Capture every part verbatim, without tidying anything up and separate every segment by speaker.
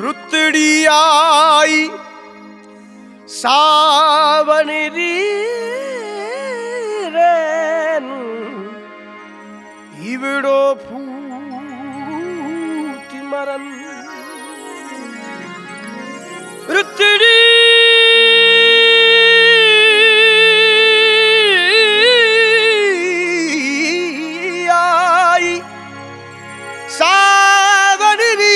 Speaker 1: रुतड़ी आई सावन री रेनु इवड़ो फूट मरन रुतड़ी आई सावन री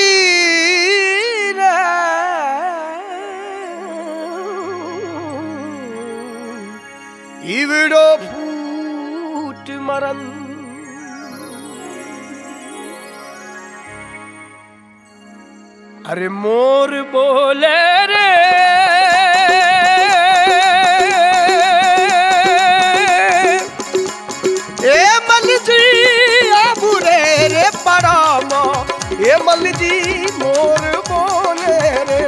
Speaker 1: इवड़ो फूट मरन अरे मोर बोले रे ए मल जी आबुरे रे पराम ए मल जी मोर बोले रे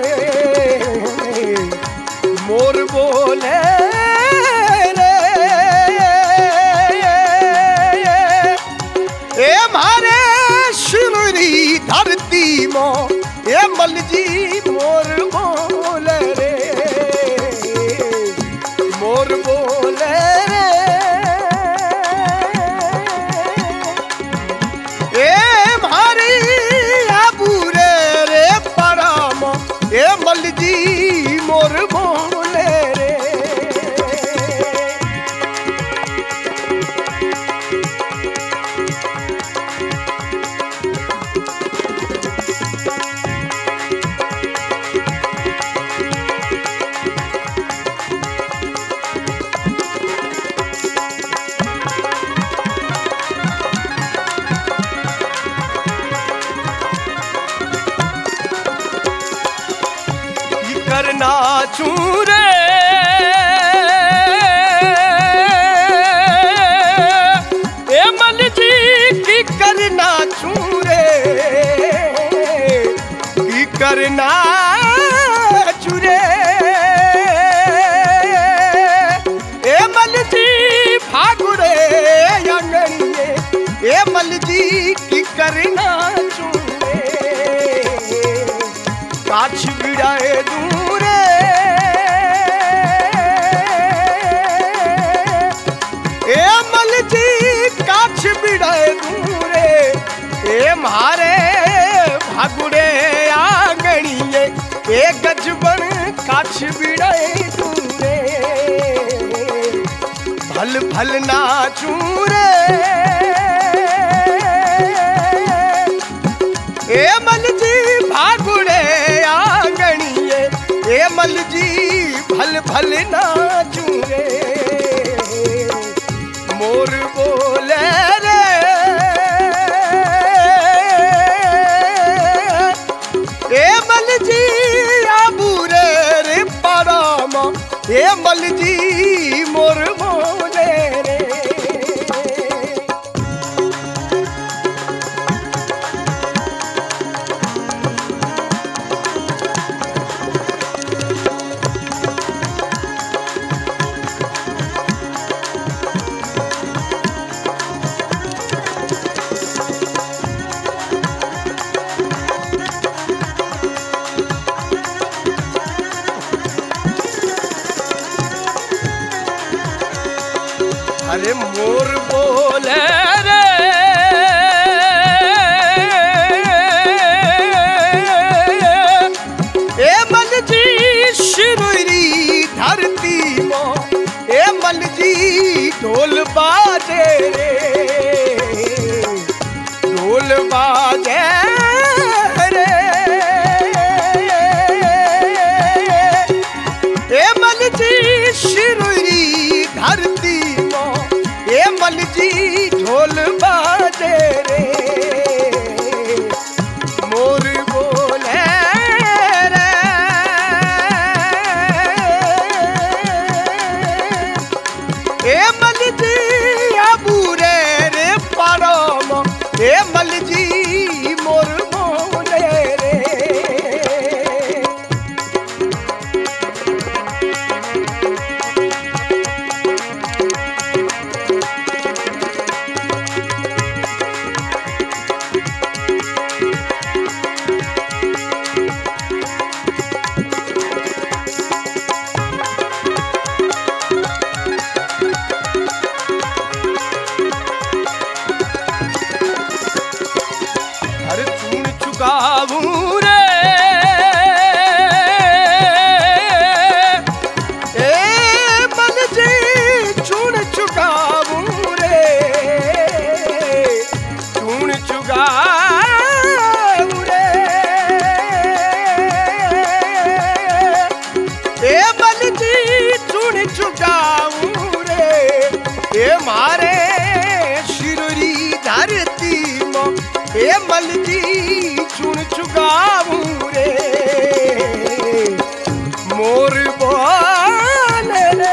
Speaker 1: मोर बोले धरती मो ए मल जी मोर बोले रे मोर बोले रे ए भारी आबूरे रे पराम ए मल जी मोर बोले रे करना चूरे ए मल जी की करना चूरे की करना चूरे ए मल जी भागुरे अंगड़िए ए मल जी की करना चूरे काछ बिड़ाए दूरे ए मल जी काछ बिड़ाए दूरे ए मारे भागुड़े आंगणिए ए गजबन काछ बिड़ाए दूरे भल भल ना चूरे ए मल जी भागुड़े आंगणिए ए मल जी भल भल ना चूरे मोर बोले रे ए मल जी आबूरे रे पराम ए मल जी मोर बोले रे अरे मोर बोले रे ए मल जी शिरुरी धरती मो ए मल जी ढोल बाजे रे ढोल बाजे रे ए मल जी शिरुरी धरती ए मल जी ढोल बाजे रे मोर बोले रे ए मल जी चुकाऊं रे ए मल जी चून चुकाऊं रे चून चुकाऊं रे ए मल जी चून चुकाऊं रे ए मारे शिरोरी धरती मो ए मल जी चुन चुकाऊं रे मोर बोल रे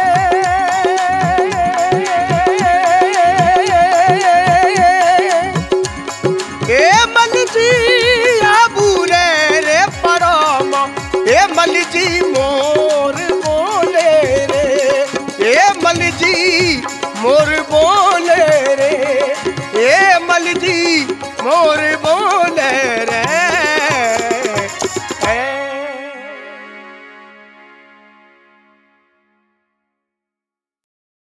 Speaker 1: ए मल जी आबू रे रे परम ए मल जी मोर बोले रे ए मल जी मोर बोले रे ए मल जी मोर